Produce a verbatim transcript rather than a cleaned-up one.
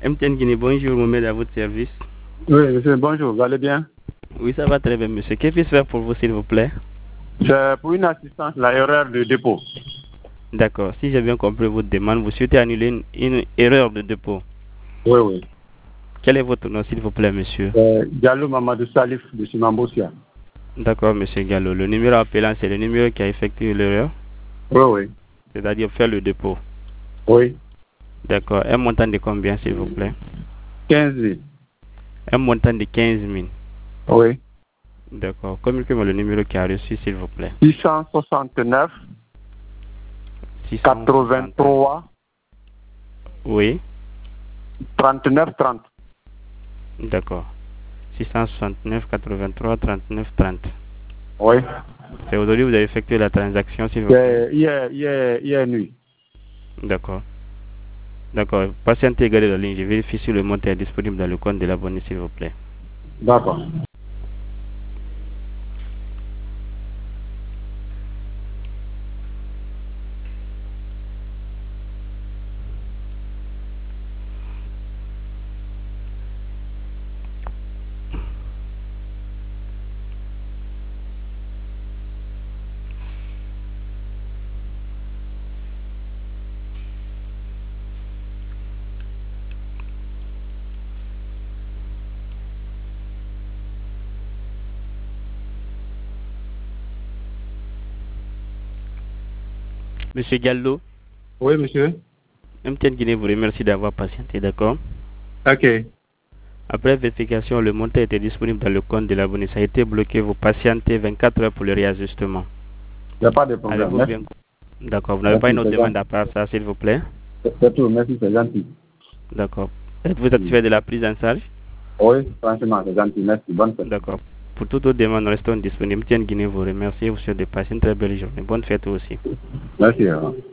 M T N Guinée, bonjour, Mohamed, à votre service. Oui, monsieur, bonjour, vous allez bien? Oui, ça va très bien, monsieur. Que puis-je faire pour vous, s'il vous plaît? C'est pour une assistance, la erreur de dépôt. D'accord. Si j'ai bien compris votre demande, vous souhaitez annuler une, une erreur de dépôt. Oui, oui. Quel est votre nom, s'il vous plaît, monsieur? Euh, Diallo Mamadou Salif de Simambousia. D'accord, monsieur Gallo. Le numéro appelant, c'est le numéro qui a effectué l'erreur, Oui, oui. c'est-à-dire faire le dépôt. Oui. D'accord. Un montant de combien, s'il vous plaît? quinze mille. Un montant de quinze mille. Oui. D'accord. Communiquez-moi le numéro qui a reçu, s'il vous plaît. six cent soixante-neuf quatre-vingt-trois Oui. trente-neuf trente. D'accord. six cent soixante-neuf quatre-vingt-trois trente-neuf trente. Oui. C'est aujourd'hui que vous avez effectué la transaction, s'il vous plaît. C'est hier, hier, hier nuit. D'accord. D'accord. Patientez, gardez la ligne. Je vérifie si le montant est disponible dans le compte de l'abonné, s'il vous plaît. D'accord. Monsieur Gallo, Oui, monsieur. M T N Guinée vous remercie d'avoir patienté, d'accord? Ok. Après vérification, le montant était disponible dans le compte de l'abonné. Ça a été bloqué. Vous patientez vingt-quatre heures pour le réajustement. Il n'y a pas de problème. Avez-vous Merci. bien? D'accord. Vous n'avez pas Merci, une autre c'est demande gentil. à part ça, s'il vous plaît? C'est tout. Merci, c'est gentil. D'accord. Êtes-vous satisfait de la prise en charge? Oui, franchement, c'est gentil. Merci. Bonne fête. D'accord. Pour toute autre demande, restons disponibles. M T N Guinée vous remercie. Vous souhaite de passer une très belle journée. Bonne fête aussi. Merci. Au revoir.